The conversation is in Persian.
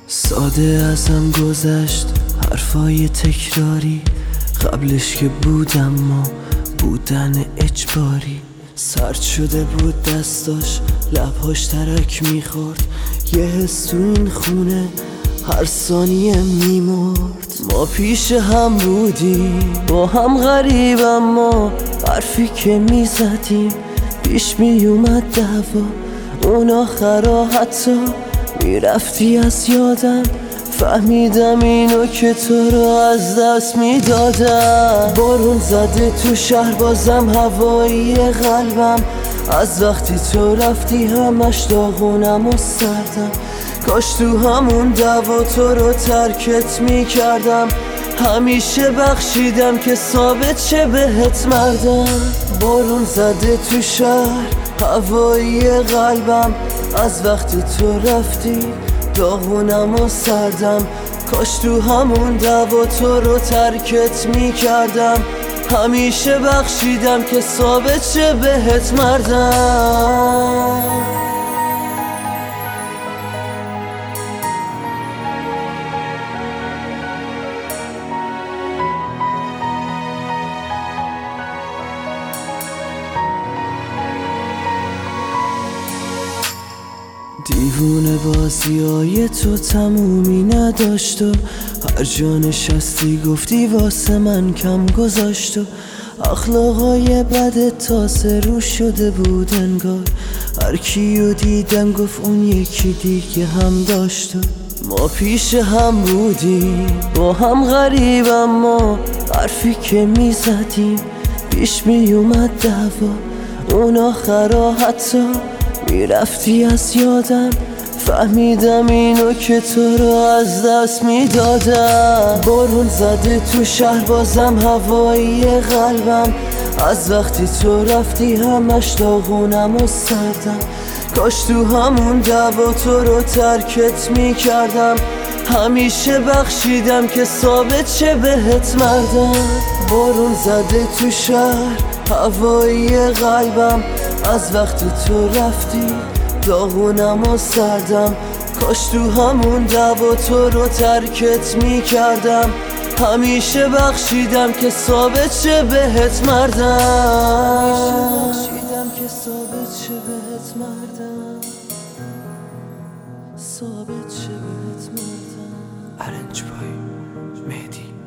ساده ازم گذشت حرفای تکراری، قبلش که بودم ما بودن اجباری. سرد شده بود دستاش، لبهاش ترک میخورد، یه حس تو این خونه هر ثانیه میمرد. ما پیش هم بودیم با هم غریب، اما حرفی که میزدیم پیش میومد دعوا. اون آخرا حتی میرفتی از یادم، فهمیدم اینو که تو رو از دست میدادم. بارون زده تو شهر بازم هوایی قلبم، از وقتی تو رفتی همش داغونم و سردم. کاش تو همون دعوا تو رو ترکت میکردم، همیشه بخشیدم که ثابت شه بهت مردم. بارون زده تو شهر هوایی قلبم، از وقتی تو رفتی داغونم و سردم. کاش تو همون دعوا تو رو ترکت میکردم، همیشه بخشیدم که ثابت شه بهت مردم. دیوونه بازیای تو تمومی نداشت و هر جا نشستی گفتی واسه من کم گذاشت و اخلاقای بد تازه رو شده بود انگار. هر کیو دیدم گفت اون یکی دیگه هم داشت و ما پیش هم بودیم با هم غریب، اما حرفی که میزدیم پیش میومد دعوا. اون آخرا حتی میرفتی از یادم، فهمیدم اینو که تو رو از دست میدادم. بارون زده تو شهر بازم هوایی قلبم، از وقتی تو رفتی همش داغونم و سردم. کاش تو همون دعوا تو رو ترکت میکردم، همیشه بخشیدم که ثابت شه بهت مردم. بارون زده تو شهر هوایی قلبم، از وقتی تو رفتی داغونم و سردم. کاش تو همون دعوا تو رو ترکت میکردم، همیشه بخشیدم که ثابت شه بهت مردم. ثابت شه بهت مردم. Arrange by Mehdi.